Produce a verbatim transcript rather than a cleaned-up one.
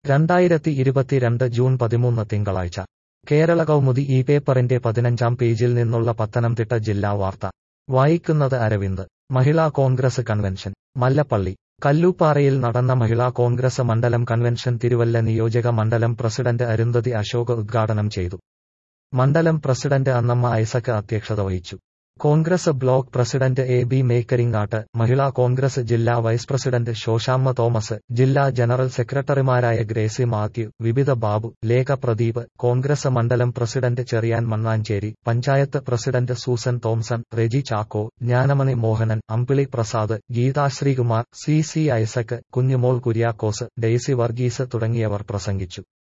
രണ്ടായിരത്തി ഇരുപത്തിരണ്ട് ജൂൺ പതിമൂന്ന് തിങ്കളാഴ്ച കേരള കൗമുദി ഈ പേപ്പറിന്റെ പതിനഞ്ചാം പേജിൽ നിന്നുള്ള പത്തനംതിട്ട ജില്ലാ വാർത്ത വായിക്കുന്നത് അരവിന്ദ്. മഹിളാ കോൺഗ്രസ് കൺവെൻഷൻ മല്ലപ്പള്ളി. കല്ലൂപ്പാറയിൽ നടന്ന മഹിളാ കോൺഗ്രസ് മണ്ഡലം കൺവെൻഷൻ തിരുവല്ല നിയോജക മണ്ഡലം പ്രസിഡന്റ് അരുന്ധതി അശോക് ഉദ്ഘാടനം ചെയ്തു. മണ്ഡലം പ്രസിഡന്റ് അന്നമ്മ ഐസക് അധ്യക്ഷത വഹിച്ചു. Congress block president A B Mekkaringattu, Mahila Congress ജില്ലാ വൈസ് പ്രസിഡന്റ് ശോശാമ്മ തോമസ്, ജില്ലാ ജനറൽ സെക്രട്ടറിമാരായ ഗ്രേസി മാത്യു, വിവിധ ബാബു, ലേഖ പ്രദീപ്, കോൺഗ്രസ് മണ്ഡലം president Cherian Mannancheri, panchayat president Susan Thomson, Reji Chacko, Gnanamani Mohanan, Ambili Prasad, Geetha Sreekumar, C C Isaac, Kunjumol Kuriakose, Daisy Varghese തുടങ്ങിയവർ പ്രസംഗിച്ചു.